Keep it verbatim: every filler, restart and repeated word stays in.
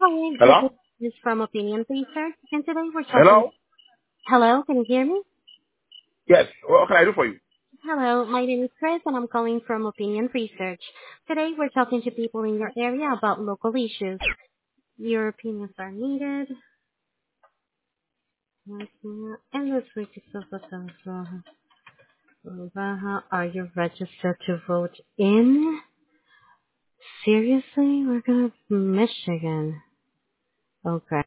Hi, Hello? this is from Opinion Research, and today we're talking. Hello? Hello, can you hear me? Yes. What can I do for you? Hello, my name is Chris, and I'm calling from Opinion Research. Today we're talking to people in your area about local issues. Your opinions are needed. And let's switch to Are you registered to vote in? Seriously? We're gonna Michigan. Okay.